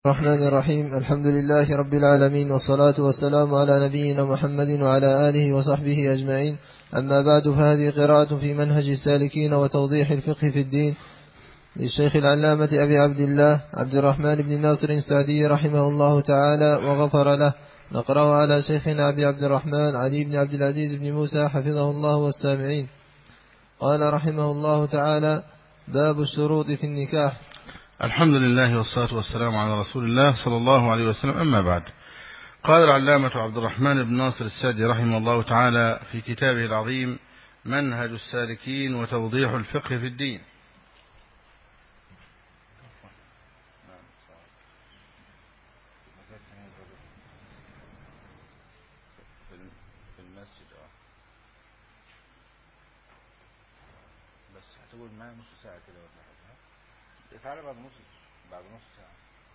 الرحمن الرحيم. الحمد لله رب العالمين، والصلاة والسلام على نبينا محمد وعلى آله وصحبه أجمعين. أما بعد، فهذه قراءة في منهج السالكين وتوضيح الفقه في الدين للشيخ العلامة أبي عبد الله عبد الرحمن بن ناصر السعدي رحمه الله تعالى وغفر له. نقرأ على شيخنا أبي عبد الرحمن علي بن عبد العزيز بن موسى حفظه الله والسامعين. قال رحمه الله تعالى: باب الشروط في النكاح. الحمد لله والصلاة والسلام على رسول الله صلى الله عليه وسلم. أما بعد، قال العلامة عبد الرحمن بن ناصر السعدي رحمه الله تعالى في كتابه العظيم منهج السالكين وتوضيح الفقه في الدين: في المسجد بس هتقول معايا نص ساعة كده ولا حاجة؟ تعالى بعد نص ساعة.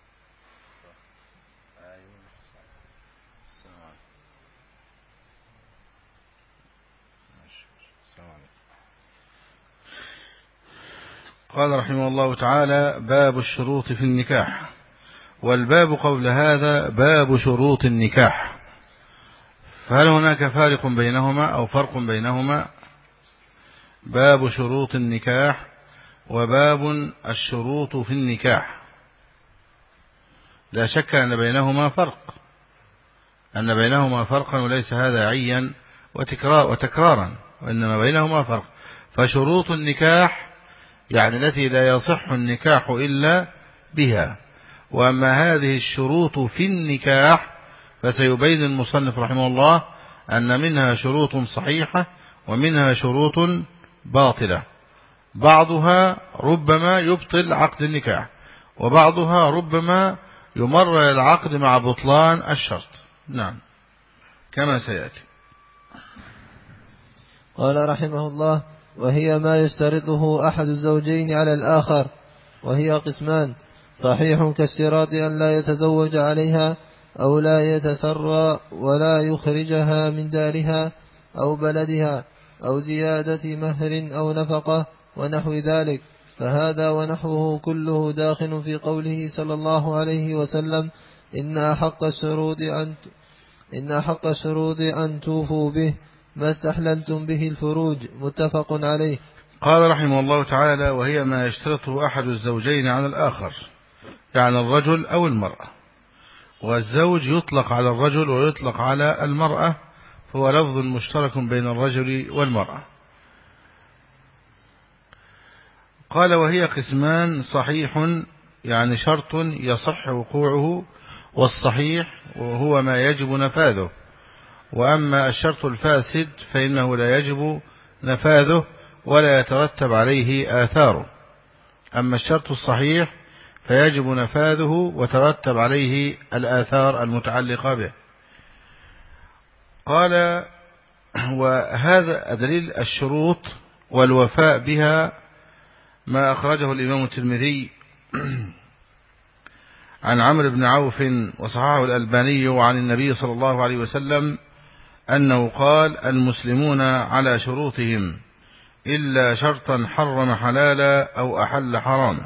أيوة نص ساعة. السلام عليكم. ماشي. السلام عليكم. قال رحمه الله تعالى: باب الشروط في النكاح. والباب قبل هذا باب شروط النكاح، فهل هناك فارق بينهما أو فرق بينهما؟ باب شروط النكاح وباب الشروط في النكاح، لا شك أن بينهما فرقا، وليس هذا عيا وتكرارا، وإنما بينهما فرق. فشروط النكاح يعني التي لا يصح النكاح إلا بها، وأما هذه الشروط في النكاح فسيبين المصنف رحمه الله أن منها شروط صحيحة ومنها شروط باطلة، بعضها ربما يبطل عقد النكاح، وبعضها ربما يمرر العقد مع بطلان الشرط. نعم، كما سيأتي. قال رحمه الله: وهي ما يشترطه أحد الزوجين على الآخر، وهي قسمان: صحيح كالشراط أن لا يتزوج عليها أو لا يتسرى ولا يخرجها من دارها أو بلدها أو زيادة مهر أو نفقة ونحو ذلك، فهذا ونحوه كله داخل في قوله صلى الله عليه وسلم: إن أحق الشروط أن توفوا به ما استحللتم به الفروج. متفق عليه. قال رحمه الله تعالى: وهي ما يشترطه أحد الزوجين على الآخر، يعني الرجل أو المرأة. والزوج يطلق على الرجل ويطلق على المرأة، فهو لفظ مشترك بين الرجل والمرأة. قال: وهي قسمان: صحيح يعني شرط يصح وقوعه، والصحيح وهو ما يجب نفاذه، وأما الشرط الفاسد فإنه لا يجب نفاذه ولا يترتب عليه آثاره. أما الشرط الصحيح فيجب نفاذه وترتب عليه الآثار المتعلقة به. قال: وهذا دليل الشروط والوفاء بها ما أخرجه الإمام الترمذي عن عمرو بن عوف وصححه الألباني وعن النبي صلى الله عليه وسلم أنه قال: المسلمون على شروطهم إلا شرطا حرم حلالا أو أحل حراما.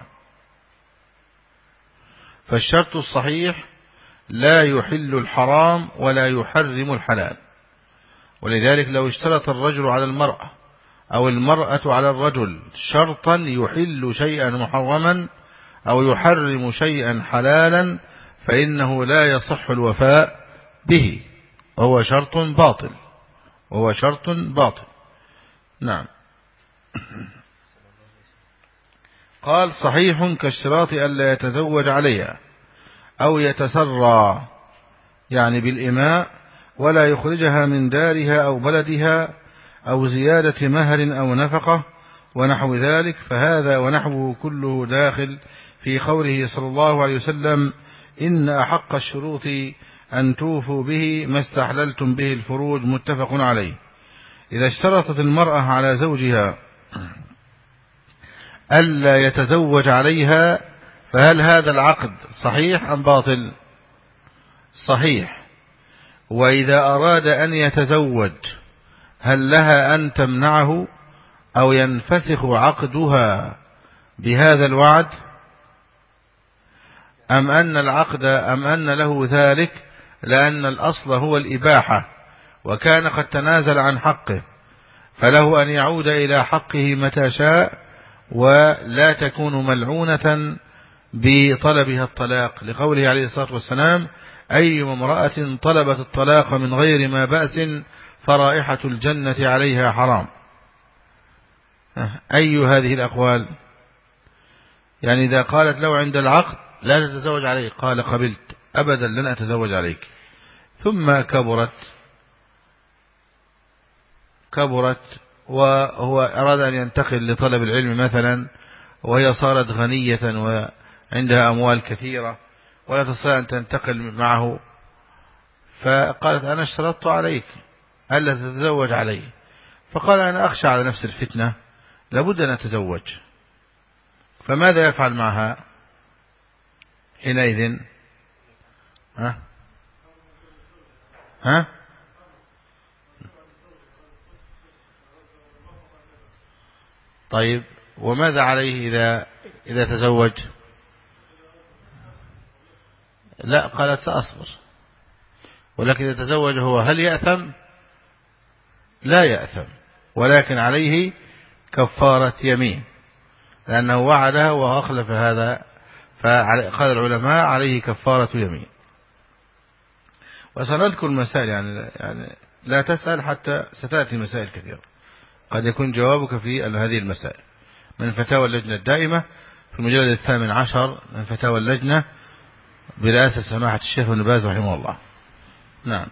فالشرط الصحيح لا يحل الحرام ولا يحرم الحلال، ولذلك لو اشترط الرجل على المرأة أو المرأة على الرجل شرطا يحل شيئا محرما أو يحرم شيئا حلالا فإنه لا يصح الوفاء به، وهو شرط باطل. نعم. قال: صحيح كالشراط ألا يتزوج عليها أو يتسرى، يعني بالإماء، ولا يخرجها من دارها أو بلدها أو زيادة مهر أو نفقة ونحو ذلك، فهذا ونحوه كله داخل في قوله صلى الله عليه وسلم: إن أحق الشروط أن توفوا به ما استحللتم به الفروج. متفق عليه. إذا اشترطت المرأة على زوجها ألا يتزوج عليها، فهل هذا العقد صحيح أم باطل؟ صحيح. وإذا أراد أن يتزوج هل لها أن تمنعه أو ينفسخ عقدها بهذا الوعد؟ أم أن العقد أم أن له ذلك، لأن الأصل هو الإباحة، وكان قد تنازل عن حقه، فله أن يعود إلى حقه متى شاء، ولا تكون ملعونة بطلبها الطلاق، لقوله عليه الصلاة والسلام: أي امرأة طلبت الطلاق من غير ما بأس فرائحة الجنة عليها حرام. أي هذه الأقوال؟ يعني إذا قالت له عند العقد لا تتزوج عليه، قال: قبلت أبدا لن أتزوج عليك، ثم كبرت وهو أراد أن ينتقل لطلب العلم مثلا، وهي صارت غنية وعندها أموال كثيرة ولا تستطيع أن تنتقل معه، فقالت: أنا اشترطت عليك ألا تتزوج عليه، فقال: أنا أخشى على نفس الفتنة، لابد أن أتزوج. فماذا يفعل معها حينئذ؟ ها؟ طيب، وماذا عليه إذا تزوج؟ لا، قالت: سأصبر. ولكن إذا تزوج هو هل يأثم؟ لا يأثم، ولكن عليه كفارة يمين، لأنه وعدها وأخلف هذا، فقال العلماء عليه كفارة يمين. وسنذكر مسائل، يعني لا تسأل حتى ستأتي مسائل كثيرة قد يكون جوابك في هذه المسائل من فتاوى اللجنة الدائمة في المجلد 18 من فتاوى اللجنة برئاسة سماحة الشيخ ابن باز رحمه الله. نعم.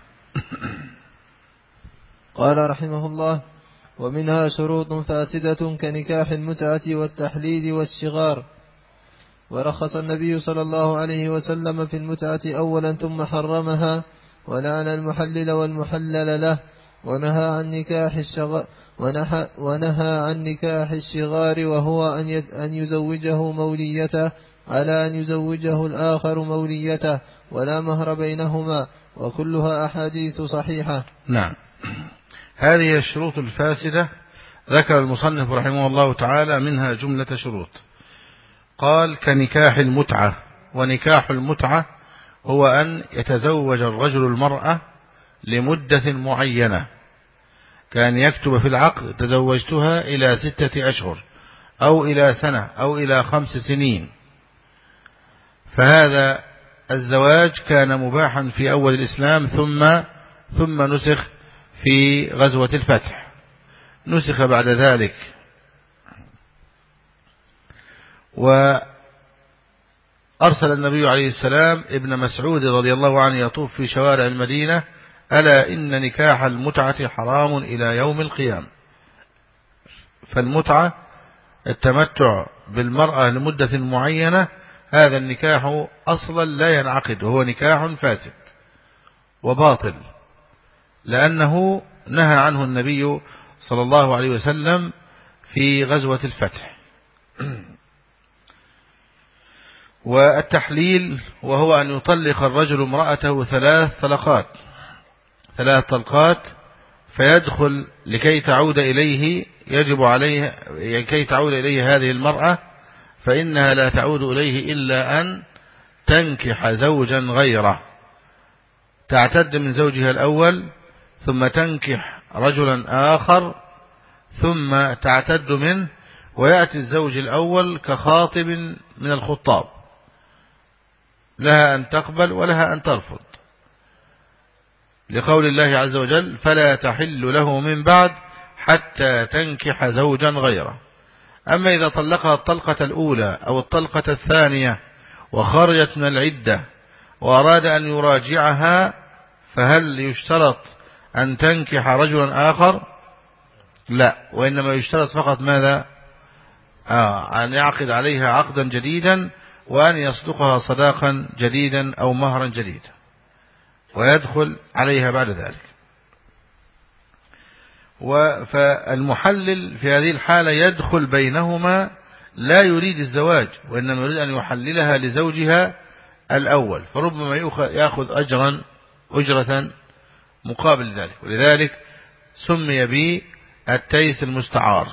قال رحمه الله: ومنها شروط فاسدة كنكاح المتعة والتحليل والشغار. ورخص النبي صلى الله عليه وسلم في المتعة أولا ثم حرمها، ولعن المحلل والمحلل له، ونهى عن نكاح الشغار، وهو أن يزوجه موليته على أن يزوجه الآخر موليته، ولا مهر بينهما، وكلها أحاديث صحيحة. نعم. هذه الشروط الفاسدة ذكر المصنف رحمه الله تعالى منها جملة شروط. قال: كنكاح المتعة. ونكاح المتعة هو أن يتزوج الرجل المرأة لمدة معينة، كان يكتب في العقد: تزوجتها إلى 6 أشهر أو إلى سنة أو إلى 5 سنين. فهذا الزواج كان مباحا في أول الإسلام، ثم نسخ في غزوة الفتح، نسخ بعد ذلك. وأرسل النبي عليه السلام ابن مسعود رضي الله عنه يطوف في شوارع المدينة: ألا إن نكاح المتعة حرام إلى يوم القيامة. فالمتعة التمتع بالمرأة لمدة معينة، هذا النكاح أصلا لا ينعقد، وهو نكاح فاسد وباطل، لأنه نهى عنه النبي صلى الله عليه وسلم في غزوة الفتح. والتحليل وهو أن يطلق الرجل امرأته 3 طلقات فيدخل لكي تعود إليه، يجب عليه كي تعود إليه هذه المرأة، فإنها لا تعود إليه إلا أن تنكح زوجا غيره، تعتد من زوجها الأول، ثم تنكح رجلا آخر، ثم تعتد منه، ويأتي الزوج الأول كخاطب من الخطاب، لها أن تقبل ولها أن ترفض، لقول الله عز وجل: فلا تحل له من بعد حتى تنكح زوجا غيره. أما إذا طلقها الطلقة الأولى أو الطلقة الثانية وخرجت من العدة وأراد أن يراجعها، فهل يشترط أن تنكح رجلا آخر؟ لا، وإنما يشترط فقط ماذا؟ أن يعقد عليها عقدا جديدا، وأن يصدقها صداقا جديدا أو مهرا جديدا، ويدخل عليها بعد ذلك. فالمحلل في هذه الحالة يدخل بينهما، لا يريد الزواج، وإنما يريد أن يحللها لزوجها الأول، فربما يأخذ أجرة مقابل ذلك، ولذلك سمي بالتيس المستعار،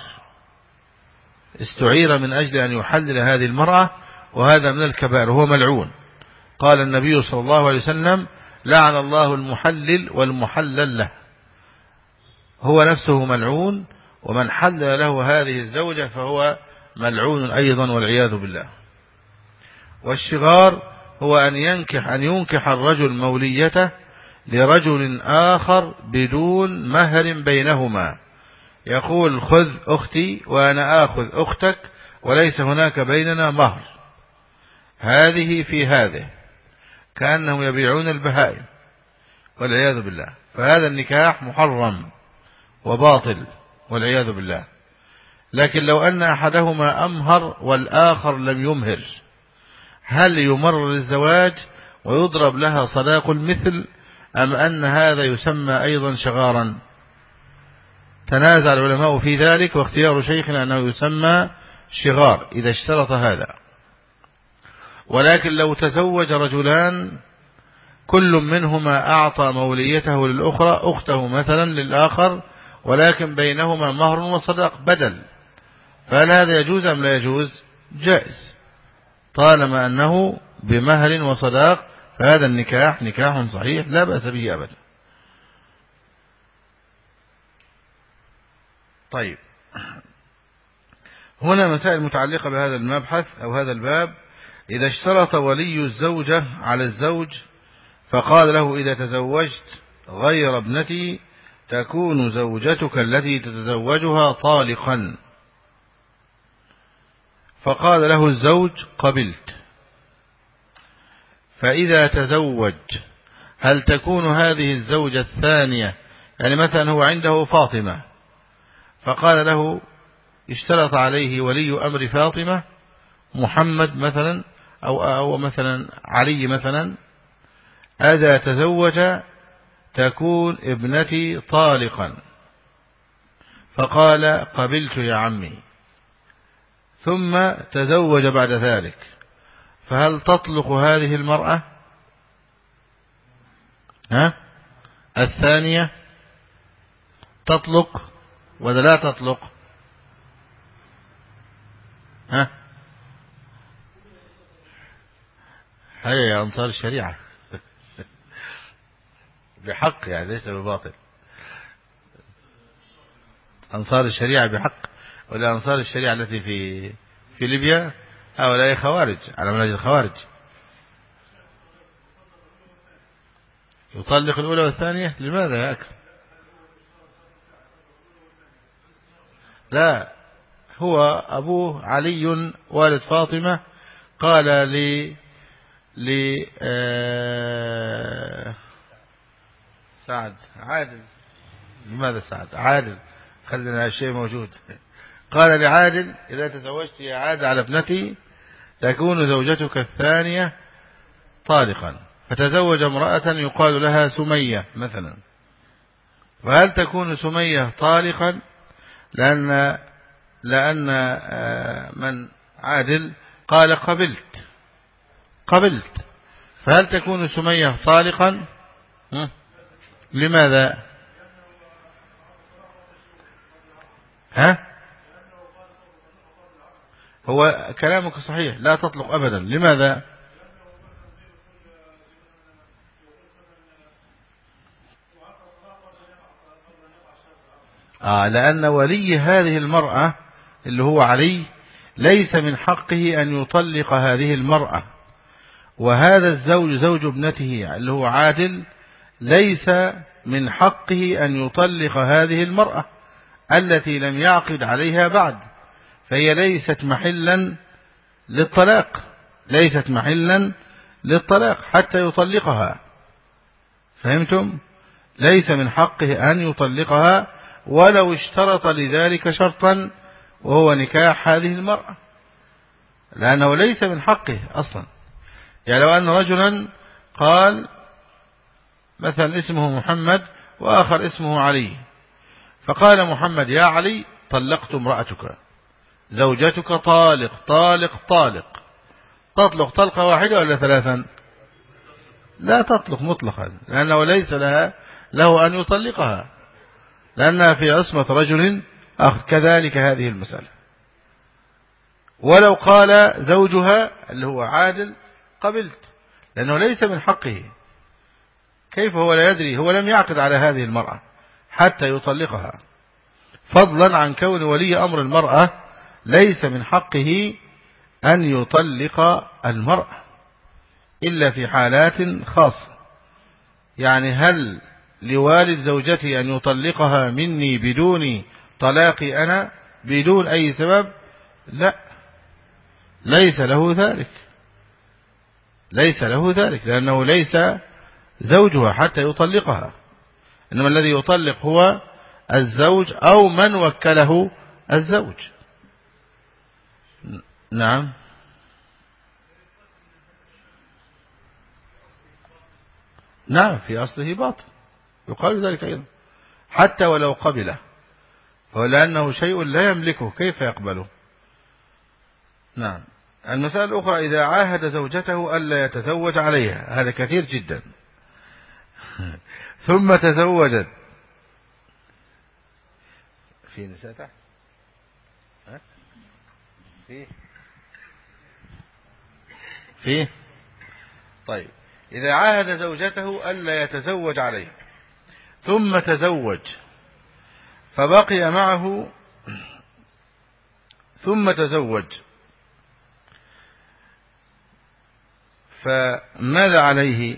استعير من أجل أن يحلل هذه المرأة، وهذا من الكبائر، هو ملعون قال النبي صلى الله عليه وسلم لعن الله المحلل والمحلل له، هو نفسه ملعون، ومن حلل له هذه الزوجة فهو ملعون أيضا والعياذ بالله. والشغار هو أن ينكح الرجل موليته لرجل آخر بدون مهر بينهما، يقول خذ أختي وأنا آخذ أختك وليس هناك بيننا مهر، هذه في هذه، كأنهم يبيعون البهائم والعياذ بالله. فهذا النكاح محرم وباطل والعياذ بالله. لكن لو أن أحدهما أمهر والآخر لم يمهر، هل يمرر الزواج ويضرب لها صداق المثل، أم أن هذا يسمى أيضا شغارا؟ تنازع العلماء في ذلك، واختيار شيخنا أنه يسمى شغار إذا اشترط هذا. ولكن لو تزوج رجلان كل منهما أعطى موليته للأخرى، أخته مثلا للآخر، ولكن بينهما مهر وصداق بدل، فهل هذا يجوز أم لا يجوز؟ جائز، طالما أنه بمهر وصداق، فهذا النكاح نكاح صحيح لا بأس به أبدا. طيب، هنا مسائل متعلقة بهذا المبحث أو هذا الباب. إذا اشترط ولي الزوجة على الزوج فقال له إذا تزوجت غير ابنتي تكون زوجتك التي تتزوجها طالقا، فقال له الزوج قبلت، فإذا تزوج هل تكون هذه الزوجة الثانية، يعني مثلا هو عنده فاطمة فقال له اشترط عليه ولي أمر فاطمة محمد مثلا أو مثلا علي مثلا، إذا تزوج تكون ابنتي طالقا، فقال قبلت يا عمي، ثم تزوج بعد ذلك، فهل تطلق هذه المرأة الثانية؟ تطلق ولا لا تطلق؟ هيا يا أنصار الشريعة بحق، يعني ليس بباطل. أنصار الشريعة بحق، ولا أنصار الشريعة التي في ليبيا هؤلاء خوارج على منهج الخوارج. يطلق الأولى والثانية لماذا يا أكرم؟ لا، هو أبوه علي والد فاطمة قال سعد عادل، لماذا سعد عادل، خلينا شيء موجود، قال لعادل إذا تزوجت يا عادل على ابنتي تكون زوجتك الثانية طالقا، فتزوج امرأة يقال لها سمية مثلا، وهل تكون سمية طالقا؟ لأن من عادل قال قبلت، فهل تكون سمية طالقا؟ لماذا؟ هو كلامك صحيح، لا تطلق أبدا. لماذا؟ لأن ولي هذه المرأة اللي هو علي ليس من حقه أن يطلق هذه المرأة، وهذا الزوج زوج ابنته اللي هو عادل ليس من حقه أن يطلق هذه المرأة التي لم يعقد عليها بعد، فهي ليست محلا للطلاق حتى يطلقها. فهمتم؟ ليس من حقه أن يطلقها ولو اشترط لذلك شرطا وهو نكاح هذه المرأة، لأنه ليس من حقه أصلا. يعني لو أن رجلا قال مثلا اسمه محمد وآخر اسمه علي، فقال محمد يا علي طلقت امرأتك، زوجتك طالق، تطلق طلقة واحدة ولا ثلاثا؟ لا تطلق مطلقا، لأنه ليس له أن يطلقها، لأنها في عصمة رجل آخر. كذلك هذه المسألة. ولو قال زوجها اللي هو عادل قبلت، لأنه ليس من حقه. كيف هو لا يدري؟ هو لم يعقد على هذه المرأة حتى يطلقها، فضلا عن كون ولي أمر المرأة ليس من حقه أن يطلق المرأة إلا في حالات خاصة. يعني هل لوالد زوجتي أن يطلقها مني بدون طلاقي أنا بدون أي سبب؟ لا، ليس له ذلك، ليس له ذلك، لأنه ليس زوجها حتى يطلقها، إنما الذي يطلق هو الزوج أو من وكله الزوج. نعم. نعم، في أصله باطل، يقال ذلك أيضا حتى ولو قبله، ولأنه شيء لا يملكه كيف يقبله. نعم. المسألة الأخرى إذا عاهد زوجته ألا يتزوج عليها، هذا كثير جدا، ثم تزوجت. في نساء تحت؟ فيه. طيب، إذا عاهد زوجته ألا يتزوج عليها ثم تزوج فبقي معه ثم تزوج، فماذا عليه؟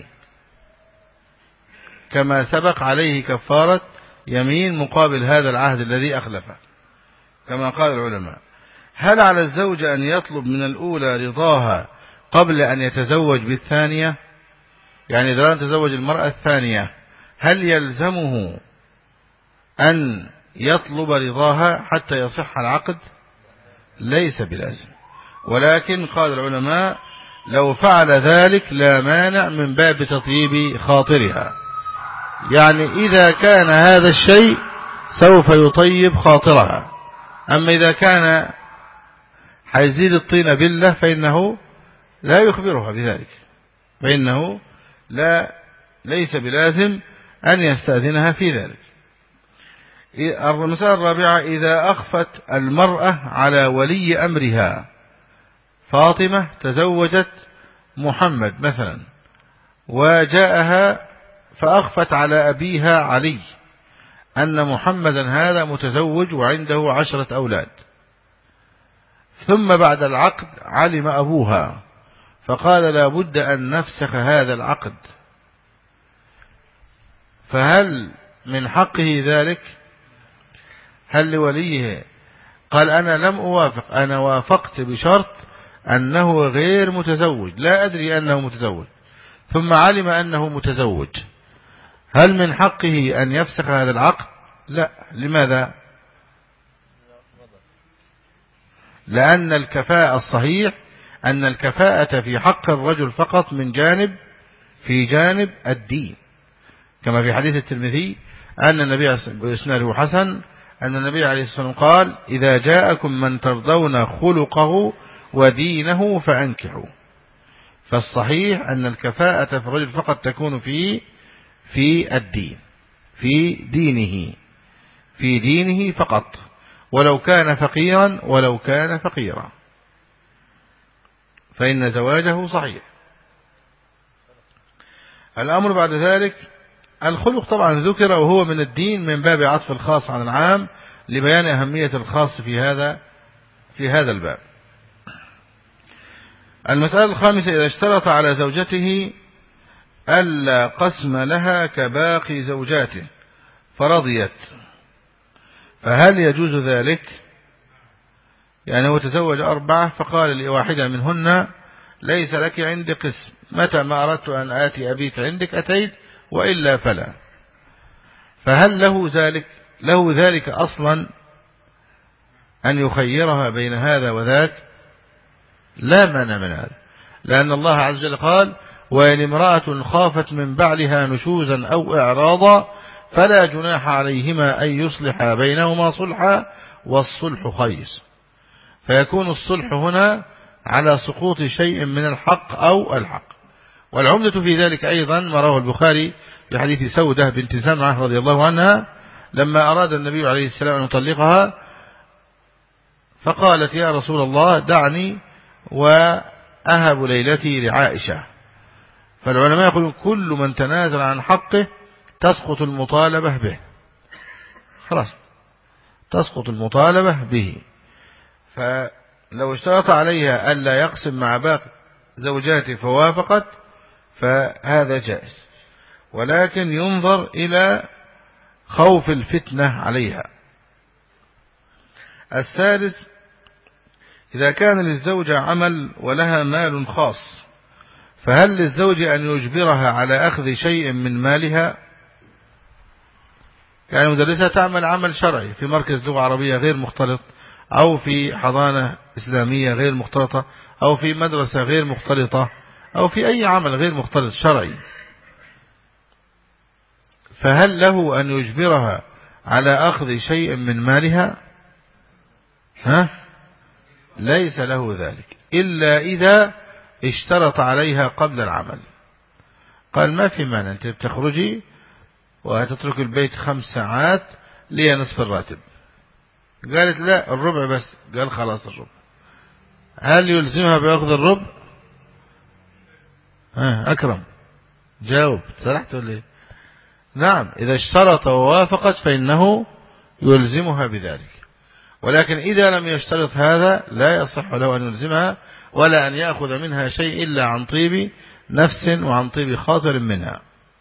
كما سبق عليه كفارة يمين مقابل هذا العهد الذي أخلفه كما قال العلماء. هل على الزوج أن يطلب من الأولى رضاها قبل أن يتزوج بالثانية؟ يعني إذا لم تزوج المرأة الثانية هل يلزمه أن يطلب رضاها حتى يصح العقد؟ ليس بلازم، ولكن قال العلماء لو فعل ذلك لا مانع من باب تطيب خاطرها، يعني إذا كان هذا الشيء سوف يطيب خاطرها. أما إذا كان حيزيد الطين بالله فإنه لا يخبرها بذلك، فإنه ليس بلازم أن يستأذنها في ذلك. المسألة الرابعة إذا أخفت المرأة على ولي أمرها، فاطمة تزوجت محمد مثلا وجاءها فأخفت على أبيها علي أن محمدا هذا متزوج وعنده 10 أولاد، ثم بعد العقد علم أبوها فقال لا بد أن نفسخ هذا العقد، فهل من حقه ذلك؟ هل لوليه؟ قال أنا لم أوافق، أنا وافقت بشرط أنه غير متزوج، لا أدري أنه متزوج، ثم علم أنه متزوج، هل من حقه أن يفسخ هذا العقد؟ لا. لماذا؟ لأن الكفاءة الصحيح أن الكفاءة في حق الرجل فقط في جانب الدين، كما في حديث الترمذي أن النبي بإسناده حسن أن النبي عليه الصلاة والسلام قال إذا جاءكم من ترضون خلقه ودينه فأنكحوا. فالصحيح أن الكفاءة في الرجل فقط تكون في الدين، في دينه فقط، ولو كان فقيرا فإن زواجه صحيح. الأمر بعد ذلك الخلق طبعا ذكر وهو من الدين من باب عطف الخاص عن العام لبيان أهمية الخاص في هذا الباب. المسألة الخامسة إذا اشترط على زوجته ألا قسم لها كباقي زوجاته فرضيت، فهل يجوز ذلك؟ يعني هو تزوج 4 فقال لواحدة منهن ليس لك عندي قسم، متى ما أردت أن آتي أبيت عندك أتيت وإلا فلا، فهل له ذلك أصلا أن يخيرها بين هذا وذاك؟ لا مانع من هذا، لأن الله عز وجل قال وإن امرأة خافت من بعلها نشوزا أو إعراضا فلا جناح عليهما أن يصلحا بينهما صلحا والصلح خير، فيكون الصلح هنا على سقوط شيء من الحق أو الحق. والعمدة في ذلك أيضا ما رواه البخاري في حديث سودة بنت زمعة رضي الله عنها لما أراد النبي عليه السلام أن يطلقها فقالت يا رسول الله دعني وأهب ليلتي لعائشة، فالعلماء يقولون كل من تنازل عن حقه تسقط المطالبة به، خلاص تسقط المطالبة به. فلو اشترط عليها ألا يقسم مع باقي زوجاته فوافقت فهذا جائز، ولكن ينظر إلى خوف الفتنة عليها. الثالث، إذا كان للزوجة عمل ولها مال خاص، فهل للزوج أن يجبرها على أخذ شيء من مالها؟ يعني مدرسة تعمل عمل شرعي في مركز لغة عربية غير مختلط، أو في حضانة إسلامية غير مختلطة، أو في مدرسة غير مختلطة، أو في أي عمل غير مختلط شرعي، فهل له أن يجبرها على أخذ شيء من مالها؟ ليس له ذلك إلا إذا اشترط عليها قبل العمل، قال ما في مانع أنت بتخرجي وهتترك البيت 5 ساعات لي نصف الراتب. قالت لا الربع بس، قال خلاص الربع. هل يلزمها بأخذ الربع؟ أكرم جاوب، سرحت ولا ايه؟ نعم، إذا اشترط ووافقت فإنه يلزمها بذلك، ولكن إذا لم يشترط هذا لا يصح له أن يلزمها ولا أن يأخذ منها شيء إلا عن طيب نفس وعن طيب خاطر منها.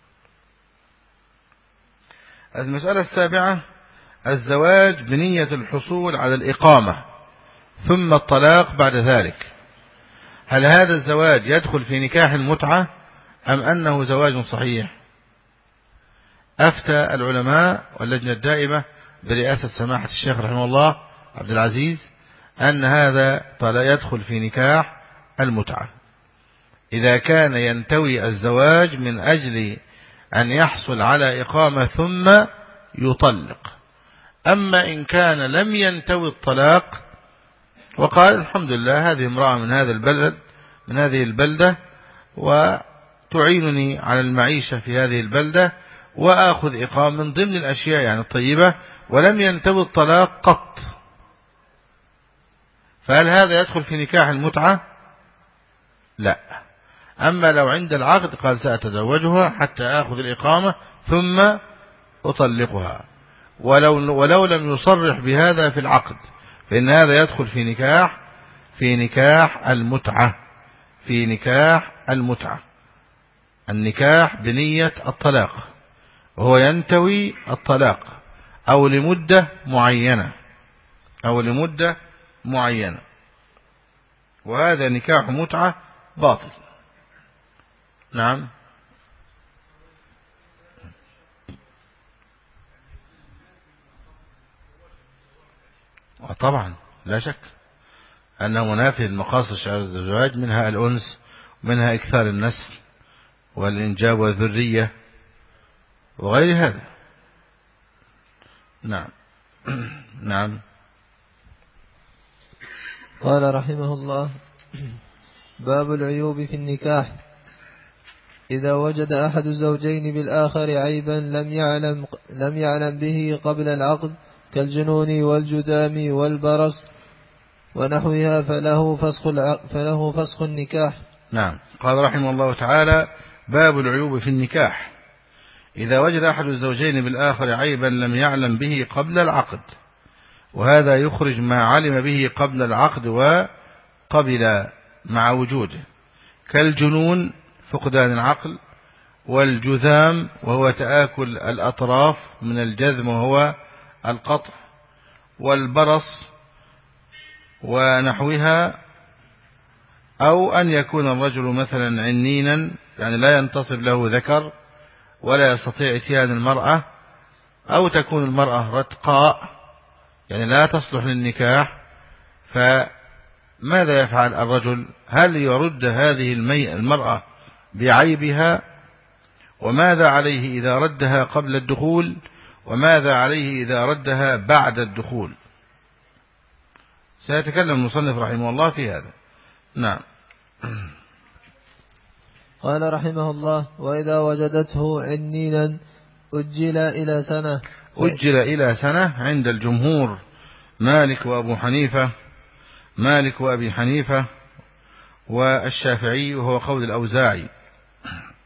المسألة السابعة، الزواج بنية الحصول على الإقامة ثم الطلاق بعد ذلك، هل هذا الزواج يدخل في نكاح المتعة أم أنه زواج صحيح؟ أفتى العلماء واللجنة الدائمة برئاسة سماحة الشيخ رحمه الله عبد العزيز أن هذا يدخل في نكاح المتعة إذا كان ينتوي الزواج من أجل أن يحصل على إقامة ثم يطلق. أما إن كان لم ينتوي الطلاق وقال الحمد لله هذه امرأة من هذا البلد من هذه البلدة وتعينني على المعيشة في هذه البلدة وآخذ إقامة من ضمن الأشياء يعني الطيبة، ولم ينتوي الطلاق قط، فهل هذا يدخل في نكاح المتعة؟ لا. أما لو عند العقد قال سأتزوجها حتى آخذ الإقامة ثم أطلقها، ولو لم يصرح بهذا في العقد فإن هذا يدخل في نكاح المتعة، في نكاح المتعة، النكاح بنية الطلاق، وهو ينتوي الطلاق أو لمدة معينة، وهذا نكاح متعة باطل. نعم. طبعا لا شك أنه منافي المقاصد شرع الزواج، منها الأنس ومنها إكثار النسل والإنجاب والذرية وغير هذا. نعم. نعم. قال رحمه الله: باب العيوب في النكاح. إذا وجد أحد الزوجين بالآخر عيبا لم يعلم به قبل العقد كالجنون والجذام والبرص ونحوها فله فسخ النكاح. نعم. قال رحمه الله تعالى: باب العيوب في النكاح. إذا وجد أحد الزوجين بالآخر عيبا لم يعلم به قبل العقد، وهذا يخرج ما علم به قبل العقد وقبل مع وجوده، كالجنون فقدان العقل، والجذام وهو تآكل الأطراف من الجذم وهو القطع، والبرص ونحوها، أو أن يكون الرجل مثلا عنينا يعني لا ينتصب له ذكر ولا يستطيع اتيان المرأة، أو تكون المرأة رتقاء يعني لا تصلح للنكاح، فماذا يفعل الرجل؟ هل يرد هذه المرأة بعيبها؟ وماذا عليه إذا ردها قبل الدخول؟ وماذا عليه إذا ردها بعد الدخول؟ سيتكلم المصنف رحمه الله في هذا. نعم. قال رحمه الله: وإذا وجدته عنينا أجل إلى سنة عند الجمهور، مالك وأبي حنيفة والشافعي، وهو قول الأوزاعي.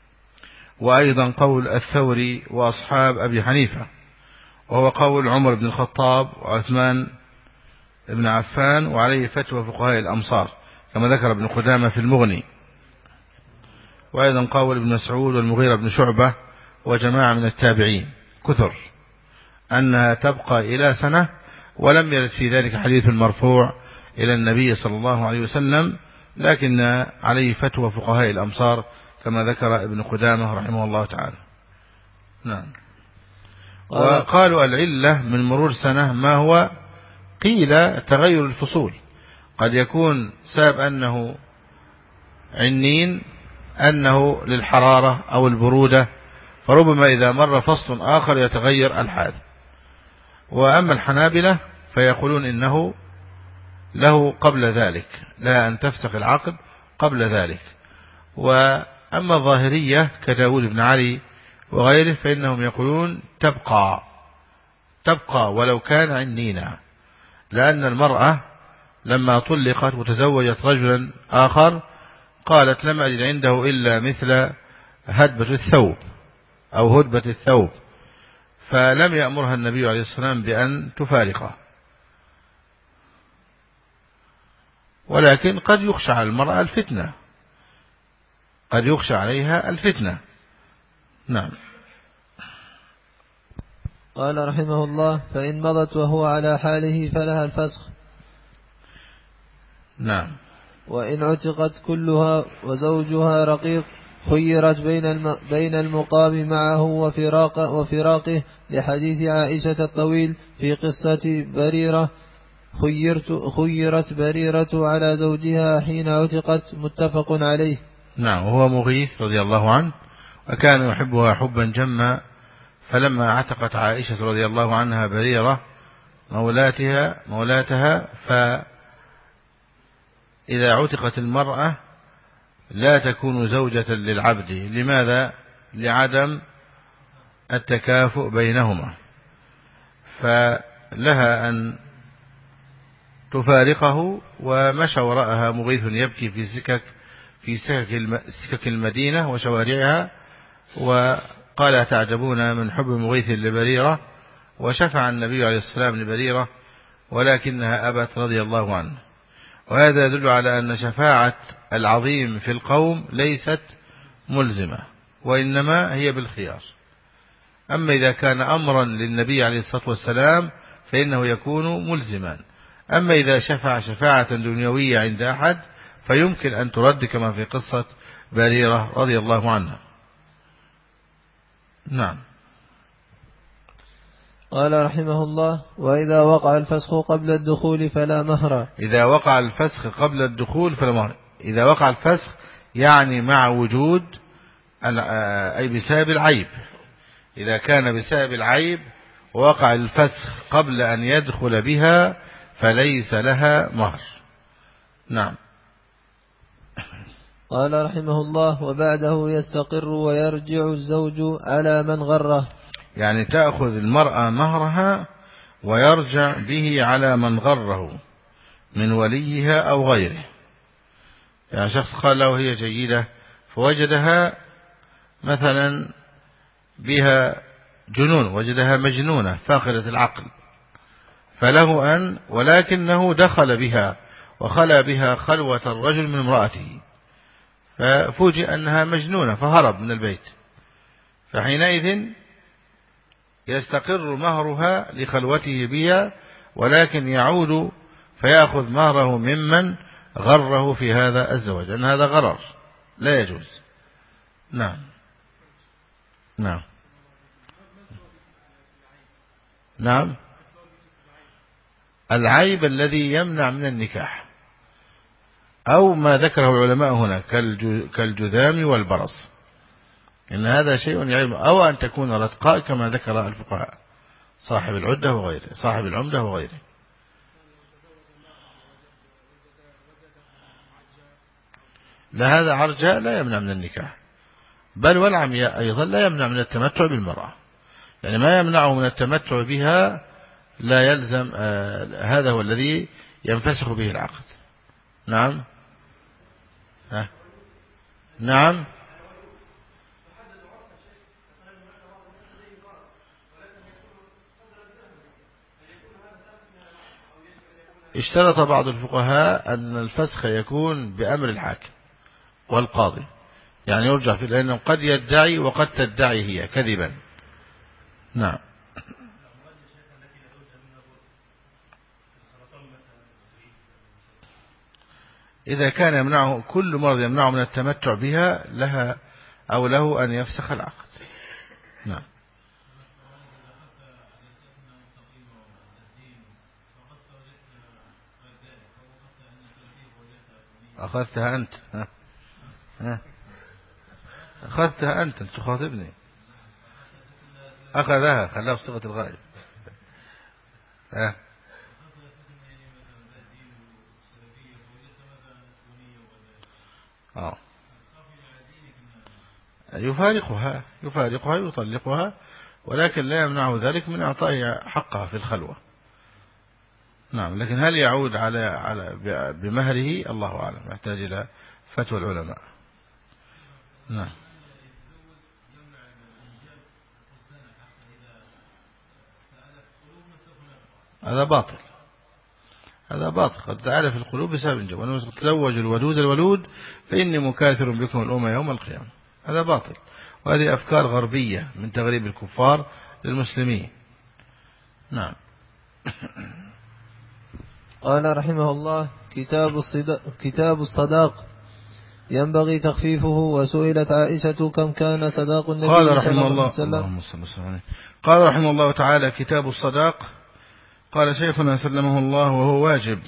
وأيضا قول الثوري وأصحاب أبي حنيفة، وهو قول عمر بن الخطاب وعثمان بن عفان، وعليه فتوى فقهاء الأمصار كما ذكر ابن قدامة في المغني. وأيضا قول ابن مسعود والمغيرة بن شعبة وجماعة من التابعين كثر أنها تبقى إلى سنة، ولم يرد في ذلك حديث مرفوع إلى النبي صلى الله عليه وسلم، لكن عليه فتوى فقهاء الأمصار كما ذكر ابن قدامة رحمه الله تعالى. نعم. وقالوا العلة من مرور سنة ما هو؟ قيل تغير الفصول، قد يكون سبب أنه عنين، أنه للحرارة أو البرودة، فربما إذا مر فصل آخر يتغير الحال. وأما الحنابلة فيقولون إنه له قبل ذلك، لا أن تفسخ العقد قبل ذلك. وأما الظاهرية كداود بن علي وغيره فإنهم يقولون تبقى ولو كان عنينا، لأن المرأة لما طلقت وتزوجت رجلا آخر قالت لم أجد عنده إلا مثل هدبة الثوب أو هدبة الثوب، فلم يأمرها النبي عليه الصلاة والسلام بأن تفارقه. ولكن قد يخشى على المرأة الفتنة، قد يخشى عليها الفتنة. نعم. قال رحمه الله: فإن مضت وهو على حاله فلها الفسخ. نعم. وإن عتقت كلها وزوجها رقيق خيرت بين المقام معه وفراقه، لحديث عائشة الطويل في قصة بريرة: خيرت بريرة على زوجها حين عتقت، متفق عليه. نعم. وهو مغيث رضي الله عنه، وكان يحبها حبا جما، فلما عتقت عائشة رضي الله عنها بريرة مولاتها، فإذا عتقت المرأة لا تكون زوجة للعبد. لماذا؟ لعدم التكافؤ بينهما، فلها أن تفارقه. ومشى وراءها مغيث يبكي في سكك المدينة وشوارعها، وقال: تعجبون من حب مغيث لبريرة. وشفع النبي عليه السلام لبريرة ولكنها أبت رضي الله عنه. وهذا يدل على أن شفاعة العظيم في القوم ليست ملزمة، وإنما هي بالخيار. أما إذا كان أمرا للنبي عليه الصلاة والسلام فإنه يكون ملزما. أما إذا شفع شفاعة دنيوية عند أحد فيمكن أن ترد، كما في قصة بريرة رضي الله عنها. نعم. قال رحمه الله: وإذا وقع الفسخ قبل الدخول فلا مهر. إذا وقع الفسخ قبل الدخول فلا مهر. إذا وقع الفسخ يعني مع وجود أي بسبب العيب. إذا كان بسبب العيب ووقع الفسخ قبل أن يدخل بها فليس لها مهر. نعم. قال رحمه الله: وبعده يستقر ويرجع الزوج على من غره. يعني تأخذ المرأة مهرها ويرجع به على من غره من وليها أو غيره. يعني شخص قال له هي جيدة فوجدها مثلا بها جنون، وجدها مجنونة فاقدة العقل، فله أن ولكنه دخل بها وخلى بها خلوة الرجل من امرأته، ففوجئ أنها مجنونة فهرب من البيت، فحينئذ يستقر مهرها لخلوته بها، ولكن يعود فيأخذ مهره ممن غره في هذا الزواج، لأن هذا غرر لا يجوز. نعم. نعم. نعم. العيب الذي يمنع من النكاح، أو ما ذكره العلماء هنا كالجذام والبرص، إن هذا شيء يعيب، أو أن تكون رتقاء كما ذكر الفقهاء، صاحب العدة وغيره، صاحب العمدة وغيره. لا، هذا عرجاء لا يمنع من النكاح، بل والعمياء أيضا لا يمنع من التمتع بالمرأة، يعني ما يمنعه من التمتع بها لا يلزم، هذا هو الذي ينفسخ به العقد. نعم. نعم. اشترط بعض الفقهاء أن الفسخ يكون بأمر الحاكم والقاضي، يعني يرجع فيه، لأنه قد يدعي وقد تدعي هي كذبا. نعم. إذا كان يمنعه كل مرض يمنعه من التمتع بها لها أو له أن يفسخ العقد. نعم. أخذتها أنت. ها. أخذتها أنت تخاطبني. أخذها خلاها بصيغة الغائب. يفارقها يطلقها، ولكن لا يمنعه ذلك من إعطائها حقها في الخلوة. نعم. لكن هل يعود على بمهره؟ الله أعلم، يحتاج إلى فتوى العلماء. نعم. هذا باطل قد تعالى في القلوب بسبب الجو، وأنه تزوج الولود فإني مكاثر بكم الأمة يوم القيامة. هذا باطل، وهذه أفكار غربية من تغريب الكفار للمسلمين. نعم. قال رحمه الله: كتاب الصداق ينبغي تخفيفه. وسئلت عائشة كم كان صداق النبي صلى الله عليه وسلم. قال رحمه الله تعالى: كتاب الصداق. قال شيخنا سلمه الله: وهو واجب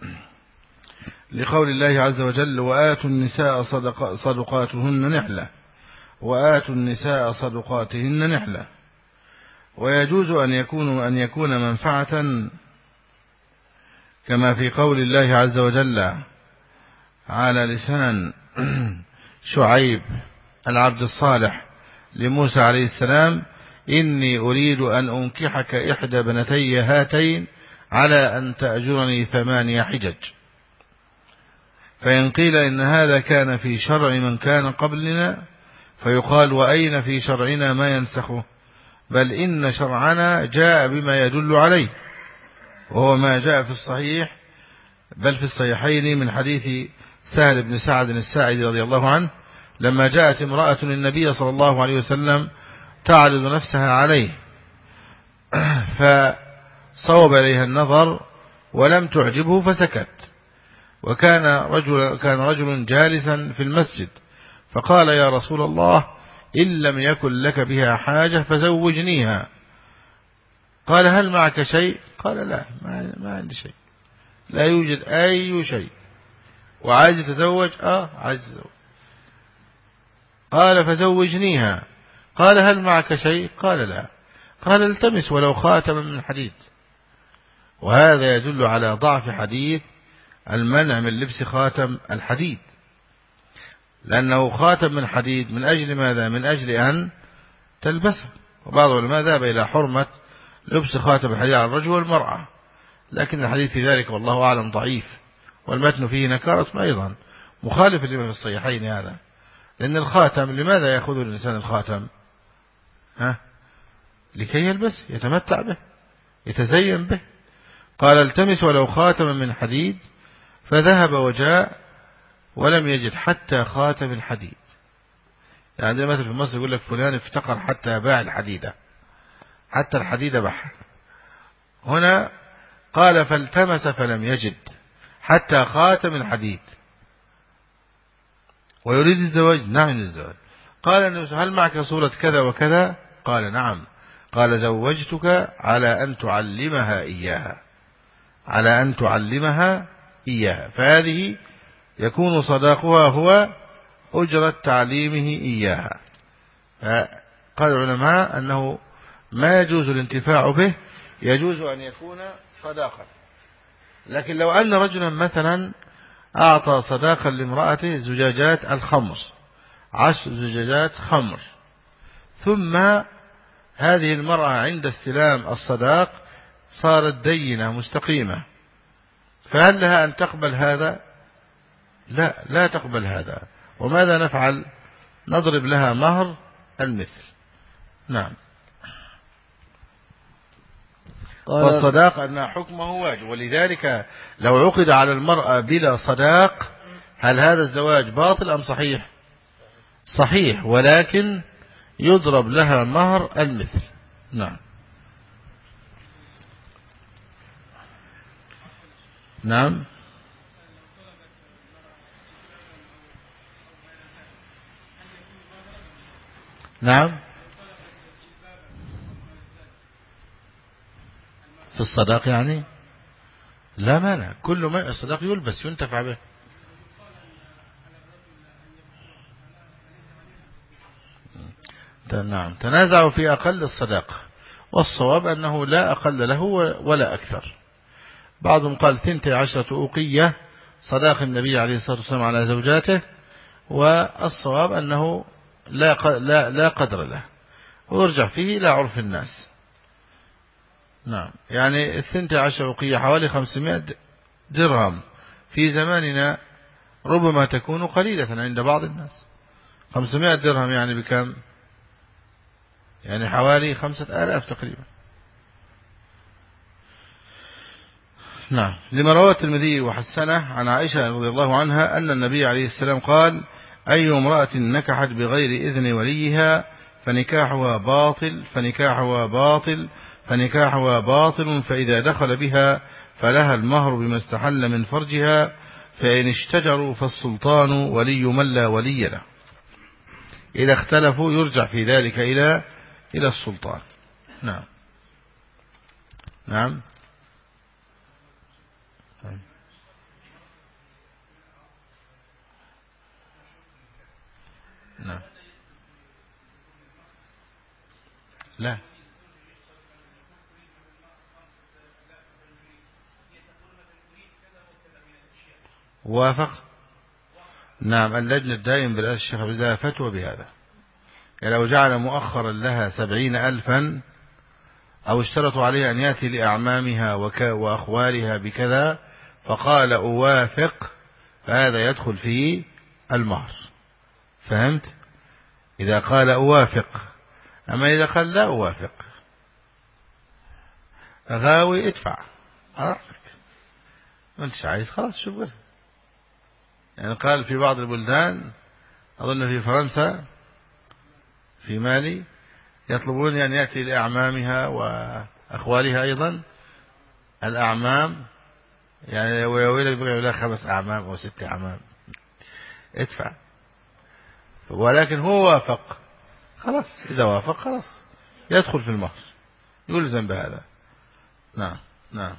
لقول الله عز وجل: وآتوا النساء صدقاتهن نحلة، وآتوا النساء صدقاتهن نحلة. ويجوز أن يكون منفعة كما في قول الله عز وجل على لسان شعيب العبد الصالح لموسى عليه السلام: إني أريد أن أنكحك إحدى بنتي هاتين على أن تأجرني 8 حجج. فإن قيل إن هذا كان في شرع من كان قبلنا فيقال: وأين في شرعنا ما ينسخه؟ بل إن شرعنا جاء بما يدل عليه، وهو ما جاء في الصحيح بل في الصحيحين من حديث سهل بن سعد الساعدي رضي الله عنه لما جاءت امرأة للنبي صلى الله عليه وسلم تعرض نفسها عليه، فصوب إليها النظر ولم تعجبه فسكت. وكان رجل جالسا في المسجد فقال: يا رسول الله، إن لم يكن لك بها حاجة فزوجنيها. قال: هل معك شيء؟ قال: لا، ما عندي شيء، لا يوجد أي شيء. وعايز تزوج؟ عايز تزوج. قال: فزوجنيها. قال: هل معك شيء؟ قال: لا. قال: التمس ولو خاتما من حديد. وهذا يدل على ضعف حديث المنع من لبس خاتم الحديد، لأنه خاتم من حديد من أجل ماذا؟ من أجل أن تلبسه. وبعض العلماء ذهب إلى حرمة لبس خاتم الحديد على الرجل والمرأة، لكن الحديث في ذلك والله أعلم ضعيف، والمتن فيه نكارة أيضا مخالف لما في الصحيحين هذا. لأن الخاتم لماذا يأخذه الإنسان الخاتم؟ لكي يلبس، يتمتع به، يتزين به. قال: التمس ولو خاتما من حديد. فذهب وجاء ولم يجد حتى خاتم الحديد. يعني مثل في مصر يقول لك فلان افتقر حتى باع الحديدة، حتى الحديدة باعها. هنا قال: فالتمس فلم يجد حتى خاتم الحديد. ويريد الزواج؟ نعم الزواج. قال: هل معك صورة كذا وكذا؟ قال: نعم. قال: زوجتك على أن تعلمها إياها، على أن تعلمها إياها. فهذه يكون صداقها هو أجرة تعليمه إياها. قال العلماء أنه ما يجوز الانتفاع به، يجوز أن يكون صداقا. لكن لو أن رجلا مثلا أعطى صداقا لامرأته زجاجات الخمر، 10 زجاجات خمر، ثم هذه المرأة عند استلام الصداق صارت دينة مستقيمة، فهل لها أن تقبل هذا؟ لا تقبل هذا. وماذا نفعل؟ نضرب لها مهر المثل. نعم. فالصداق أن حكمه واجب. ولذلك لو عقد على المرأة بلا صداق هل هذا الزواج باطل أم صحيح؟ صحيح، ولكن يضرب لها مهر المثل. نعم. نعم. نعم. في الصداق يعني لا مانع، كل ما الصداق يلبس ينتفع به. نعم. تنازعوا في أقل الصداق، والصواب أنه لا أقل له ولا أكثر. بعضهم قال 12 أوقية صداق النبي عليه الصلاة والسلام على زوجاته، والصواب أنه لا قدر له، ويرجع فيه إلى عرف الناس. نعم. يعني 12 أوقية حوالي 500 درهم، في زماننا ربما تكون قليلة عند بعض الناس. 500 درهم يعني بكم؟ يعني حوالي 5000 تقريبا. نعم. لما رواه الترمذي وحسنه عن عائشة رضي الله عنها أن النبي عليه السلام قال: أي امرأة نكحت بغير إذن وليها فنكاحها باطل فنكاحها باطل فنكاحها باطل، فإذا دخل بها فلها المهر بما استحل من فرجها، فإن اشتجروا فالسلطان ولي من لا ولي له. إذا اختلفوا يرجع في ذلك إلى السلطان. نعم. نعم. نعم. لا. وافق. نعم. اللجنة الدائم برئاسة الشيخ عبد الله فتوى بهذا، يعني لو جعل مؤخرا لها 70,000 أو اشترطوا عليه أن يأتي لأعمامها وأخوالها بكذا فقال أوافق، فهذا يدخل فيه المهر. فهمت؟ إذا قال أوافق. أما إذا قال لا أوافق، غاوي ادفع رأسك، ما انتش عايز خلاص شو بس. يعني قال في بعض البلدان، أظن في فرنسا في مالي، يطلبون أن يأتي لأعمامها وأخوالها أيضا. الأعمام يعني ويويلك بقى يقول 5 أعمام أو 6 أعمام، ادفع. ولكن هو وافق خلاص، إذا وافق خلاص يدخل في المهر، يلزم بهذا. نعم. نعم.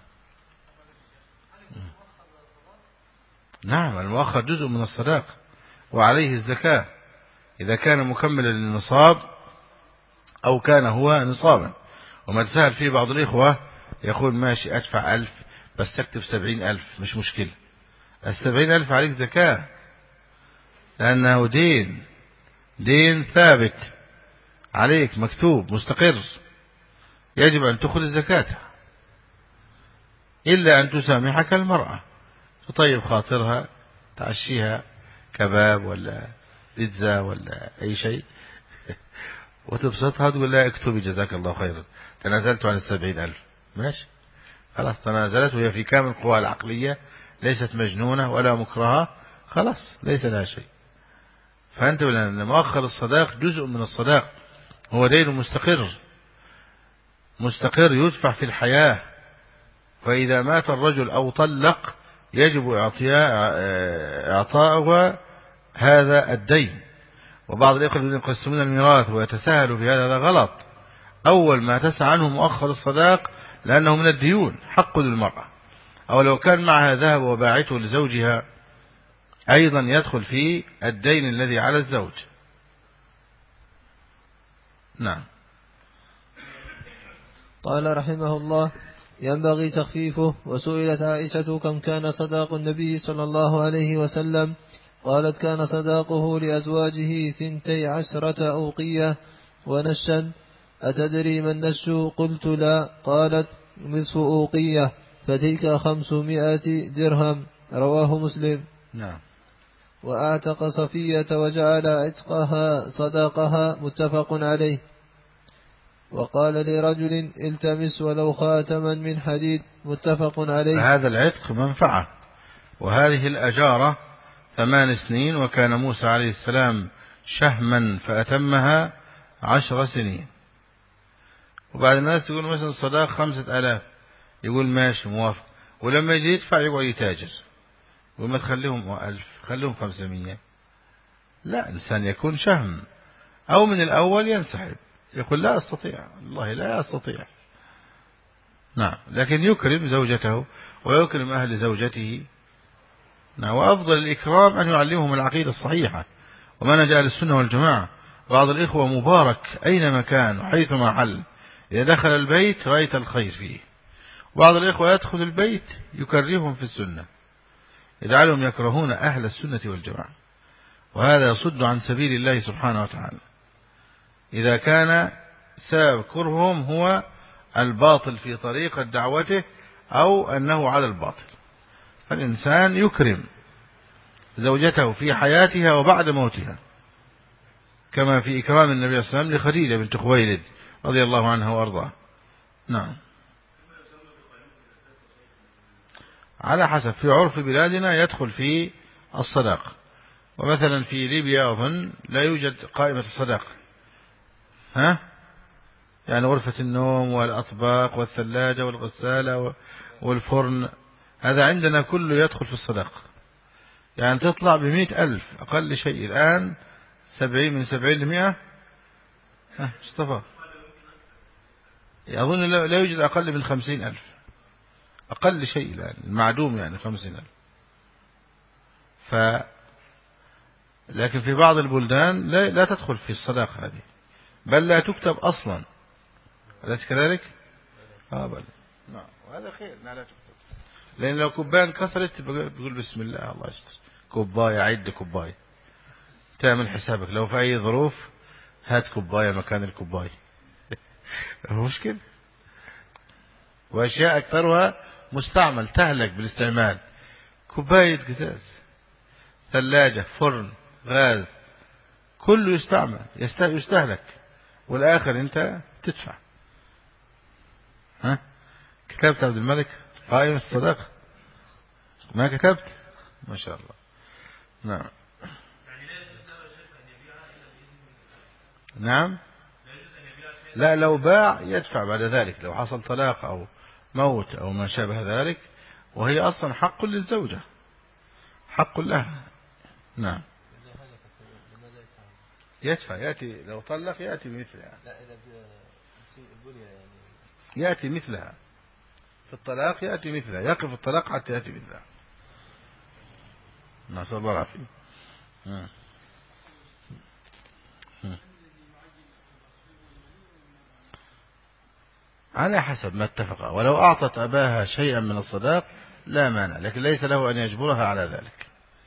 نعم. المؤخر جزء من الصداق وعليه الزكاة إذا كان مكملا للنصاب أو كان هو نصابا. وما تسهل فيه بعض الإخوة يقول ماشي أدفع 1000 بس تكتب 70,000 مش مشكلة. 70,000 عليك زكاة، لأنه دين ثابت عليك مكتوب مستقر، يجب أن تخرج زكاته، إلا أن تسامحك المرأة، تطيب خاطرها، تعشيها كباب ولا بيتزا ولا أي شيء وتبسطها، تقول لها اكتبي جزاك الله خيرا تنازلت عن 70,000. ماشي خلاص، تنازلت وهي في كامل قواها العقلية، ليست مجنونة ولا مكرهة، خلاص ليس لها شيء. فأنتوا لأن مؤخر الصداق جزء من الصداق، هو دين مستقر يدفع في الحياة، فإذا مات الرجل أو طلق يجب إعطاؤه هذا الدين. وبعض الإخوة يقسمون الميراث ويتساهلوا في هذا غلط. أول ما تسعى عنه مؤخر الصداق لأنه من الديون حق للمرأة، أو لو كان معها ذهب وباعته لزوجها أيضا يدخل في الدين الذي على الزوج. نعم. قال رحمه الله: ينبغي تخفيفه. وسئلت عائشة كم كان صداق النبي صلى الله عليه وسلم؟ قالت: كان صداقه لأزواجه 12 أوقية ونشا. أتدري ما النش؟ قلت: لا. قالت: نصف أوقية، فتلك 500 درهم. رواه مسلم. نعم. وأعتق صفية وجعل عتقها صداقها، متفق عليه. وقال لرجل التمس ولو خاتما من حديد متفق عليه. هذا العتق منفعة، وهذه الأجارة 8 سنين، وكان موسى عليه السلام شهما فأتمها 10 سنين. وبعد الناس تقول مثلا صداق 5000، يقول ماشي موافق، ولما يجي يدفع يقعد يتاجر، وما تخليهم 1000 خليهم 500. لا، إنسان يكون شهم أو من الأول ينسحب يقول لا أستطيع، والله لا أستطيع. نعم، لكن يكرم زوجته ويكرم أهل زوجته. نعم، وأفضل الإكرام أن يعلمهم العقيدة الصحيحة ومنهج أهل السنة والجماعة. بعض الإخوة مبارك أينما كان وحيثما حل، إذا دخل البيت رأيت الخير فيه. بعض الإخوة يدخل البيت يكرههم في السنة، يجعلهم يكرهون أهل السنة والجماعة، وهذا يصد عن سبيل الله سبحانه وتعالى. إذا كان سبب كرههم هو الباطل في طريقة دعوته أو أنه على الباطل، فالإنسان يكرم زوجته في حياتها وبعد موتها، كما في إكرام النبي صلى الله عليه وسلم لخديجة بنت خويلد رضي الله عنها وأرضاه. نعم، على حسب، في عرف بلادنا يدخل في الصداق، ومثلا في ليبيا أظن لا يوجد قائمة الصداق، يعني غرفة النوم والأطباق والثلاجة والغسالة والفرن، هذا عندنا كله يدخل في الصداق. يعني تطلع ب100,000 أقل شيء الآن، 70 من 70 ل100. مصطفى أظن لا يوجد أقل من 50,000 أقل شيء الآن، المعدوم يعني 50,000. لكن في بعض البلدان لا تدخل في الصداق هذه، بل لا تكتب أصلا، أليس كذلك؟ بل نعم، وهذا خير أنها لا تكتب، لأن لو كوباية انكسرت بقول بسم الله الله يستر، كوباية عد كوباية، تعمل حسابك لو في أي ظروف هات كوباية مكان الكوباية. مشكلة. وأشياء أكثرها مستعمل تهلك بالاستعمال، كوباية قزاز، ثلاجة، فرن، غاز، كله يستعمل يستهلك، والآخر أنت تدفع. كتبت عبد الملك قائمة الصداقة؟ ما كتبت؟ ما شاء الله. نعم. نعم، لا، لو باع يدفع بعد ذلك، لو حصل طلاق أو موت أو ما شابه ذلك، وهي أصلا حق للزوجة، حق لها. نعم، يدفع، يأتي لو طلق يأتي بمثلها، يأتي مثلها في الطلاق، يأتي مثلها، يقف الطلاق حتى يأتي مثلها. نسأل الله العافية. على حسب ما اتفق، ولو أعطت أباها شيئا من الصداق لا مانع، لكن ليس له أن يجبرها على ذلك.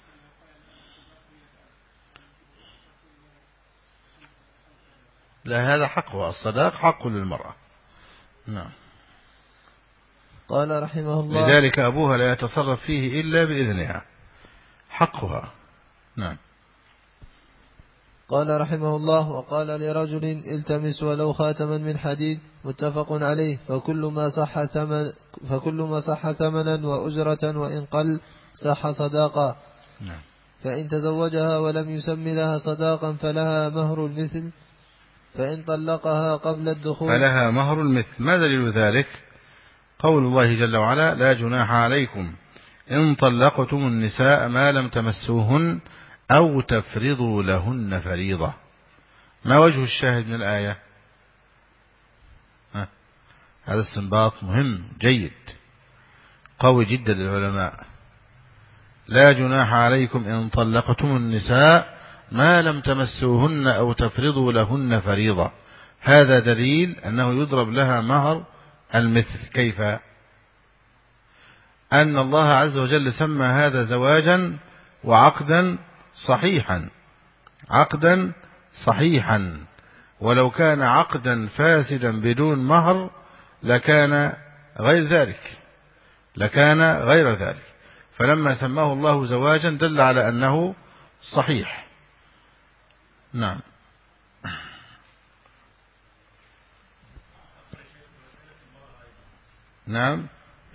لا، هذا حقه، الصداق حق للمرأة. نعم. قال رحمه الله: لذلك أبوها لا يتصرف فيه إلا بإذنها، حقها. نعم. قال رحمه الله: وقال لرجل التمس ولو خاتما من حديد متفق عليه. فكل ما صح ثمنا وأجرة وإن قل صح صداقا. نعم. فإن تزوجها ولم يسم لها صداقا فلها مهر المثل، فإن طلقها قبل الدخول فلها مهر المثل. ما دليل ذلك؟ قول الله جل وعلا: لا جناح عليكم إن طلقتم النساء ما لم تمسوهن أو تفرضوا لهن فريضة. ما وجه الشاهد من الآية؟ هذا استنباط مهم جيد قوي جدا للعلماء. لا جناح عليكم إن طلقتم النساء ما لم تمسوهن أو تفرضوا لهن فريضة. هذا دليل أنه يضرب لها مهر المثل. كيف؟ أن الله عز وجل سمى هذا زواجا وعقدا صحيحا، عقدا صحيحا، ولو كان عقدا فاسدا بدون مهر لكان غير ذلك، فلما سماه الله زواجا دل على أنه صحيح. نعم. نعم.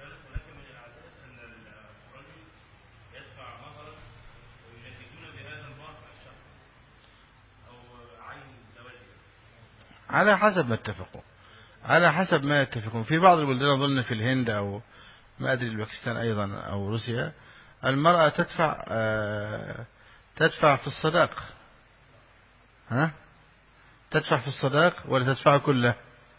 على حسب ما اتفقوا، على حسب ما يتفقون. في بعض البلدان أظن في الهند أو ما أدري الباكستان أيضا أو روسيا المرأة تدفع في الصداق. ها؟ تدفع في الصداق ولا تدفع كله؟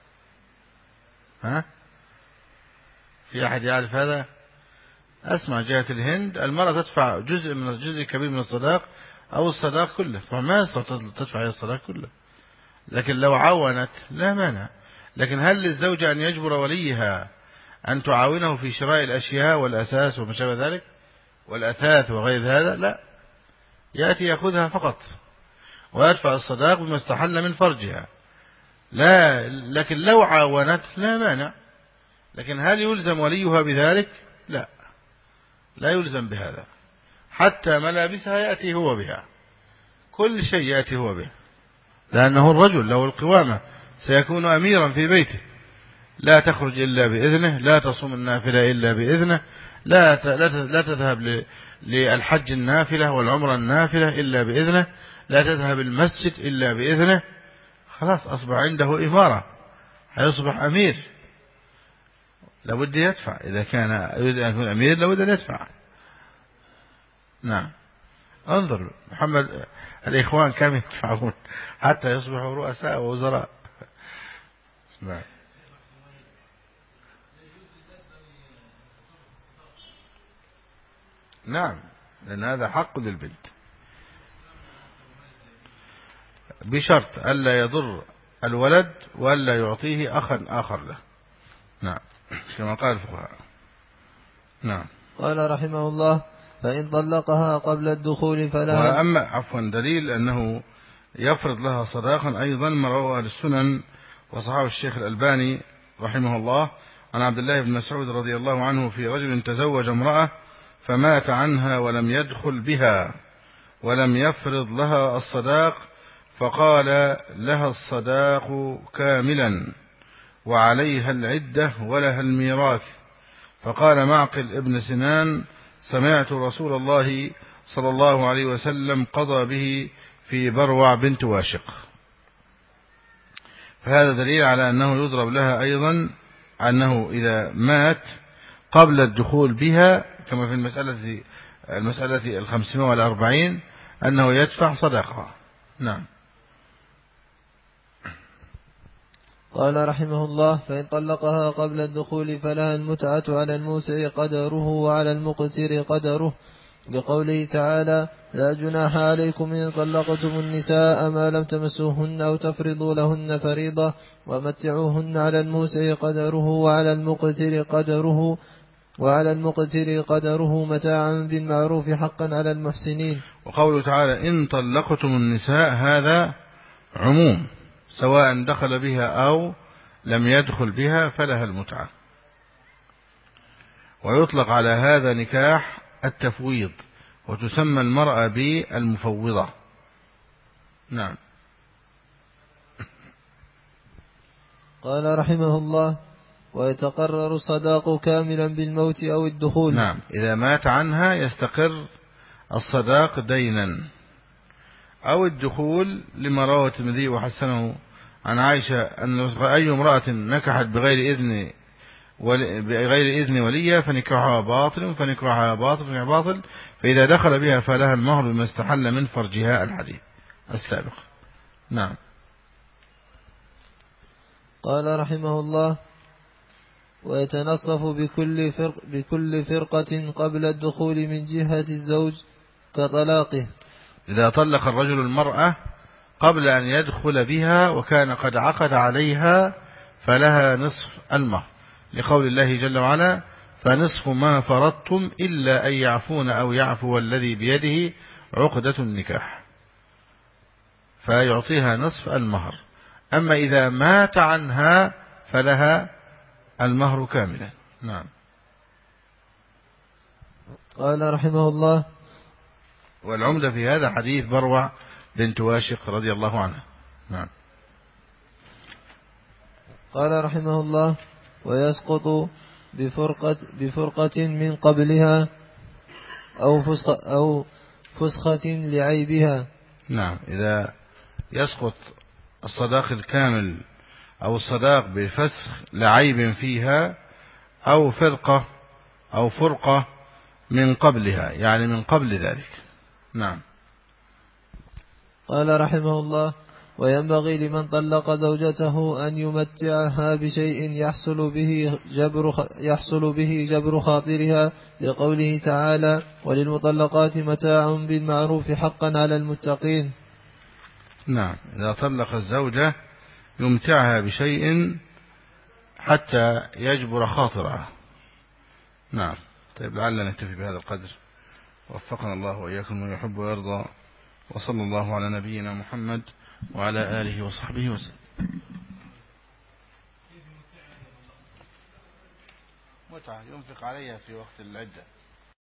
ها؟ في أحد يعرف هذا؟ أسمع جهة الهند المرأة تدفع جزء كبير من الصداق أو الصداق كله، فما تدفع هي الصداق كله، لكن لو عاونت لا مانع. لكن هل للزوجة أن يجبر وليها أن تعاونه في شراء الأشياء والأساس وما شابه ذلك والأثاث وغير هذا؟ لا، يأتي يأخذها فقط ويدفع الصداق بما استحل من فرجها. لا، لكن لو عاونت لا مانع. لكن هل يلزم وليها بذلك؟ لا، لا يلزم بهذا. حتى ملابسها يأتي هو بها، كل شيء يأتي هو به، لأنه الرجل له القوامة، سيكون أميرا في بيته، لا تخرج إلا بإذنه، لا تصوم النافلة إلا بإذنه، لا تذهب للحج النافلة والعمرة النافلة إلا بإذنه، لا تذهب المسجد إلا بإذنه. خلاص أصبح عنده إمارة، هيصبح أمير، لابد يدفع. إذا كان يريد أن يكون أمير لابد أن يدفع. نعم. انظر محمد، الإخوان كم يدفعون حتى يصبحوا رؤساء ووزراء. نعم. نعم، لأن هذا حق للبنت بشرط ألا يضر الولد وألا يعطيه أخا آخر له. نعم، كما قال الفقهاء. نعم. قال رحمه الله: فإن طلقها قبل الدخول فلا. وأما عفوا دليل أنه يفرض لها صداقا أيضا ما رواه السنن وصححه الشيخ الألباني رحمه الله عن عبد الله بن مسعود رضي الله عنه في رجل تزوج امرأة فمات عنها ولم يدخل بها ولم يفرض لها الصداق، فقال لها الصداق كاملا وعليها العدة ولها الميراث. فقال معقل ابن سنان: سمعت رسول الله صلى الله عليه وسلم قضى به في بروع بنت واشق. فهذا دليل على أنه يضرب لها أيضا أنه إذا مات قبل الدخول بها كما في المسألة 540 أنه يدفع صدقة. نعم. قال رحمه الله: فإن طلقها قبل الدخول فلها المتعة على الموسع قدره وعلى المقتر قدره، لقوله تعالى: لا جناح عليكم إن طلقتم النساء ما لم تمسوهن أو تفرضوا لهن فريضة ومتعوهن على الموسع قدره وعلى المقتر قدره متاعا بالمعروف حقا على المحسنين. وقوله تعالى: إن طلقتم النساء، هذا عموم، سواء دخل بها أو لم يدخل بها فلها المتعة. ويطلق على هذا نكاح التفويض، وتسمى المرأة بالمفوضة. نعم. قال رحمه الله: ويتقرر الصداق كاملا بالموت أو الدخول. نعم، إذا مات عنها يستقر الصداق دينا أو الدخول، لما رواه الترمذي وحسنه عن عائشة أن أي امرأة نكحت بغير إذن وليها فنكاحها باطل باطل، فإذا دخل بها فلها المهر بما استحل من فرجها، الحديث السابق. نعم. قال رحمه الله: ويتنصف بكل فرقة قبل الدخول من جهة الزوج كطلاقه. إذا طلق الرجل المرأة قبل أن يدخل بها وكان قد عقد عليها فلها نصف المهر، لقول الله جل وعلا: فنصف ما فرضتم إلا أن يعفون أو يعفو الذي بيده عقدة النكاح، فيعطيها نصف المهر. أما إذا مات عنها فلها المهر كاملا. نعم. قال رحمه الله: والعمدة في هذا حديث بروع بنت واشق رضي الله عنها. نعم. قال رحمه الله: ويسقط بفرقة من قبلها أو فسخة لعيبها. نعم، إذا يسقط الصداق الكامل أو الصداق بفسخ لعيب فيها أو فرقة من قبلها، يعني من قبل ذلك. نعم. قال رحمه الله: وينبغي لمن طلق زوجته أن يمتعها بشيء يحصل به جبر خاطرها، لقوله تعالى: وللمطلقات متاع بالمعروف حقا على المتقين. نعم، إذا طلق الزوجة يمتعها بشيء حتى يجبر خاطرها. نعم. طيب، لعلنا نكتفي بهذا القدر، وفقنا الله وإياكم من يحب ويرضى، وصلى الله على نبينا محمد وعلى آله وصحبه وسلم. متعة ينفق عليها في وقت العدة.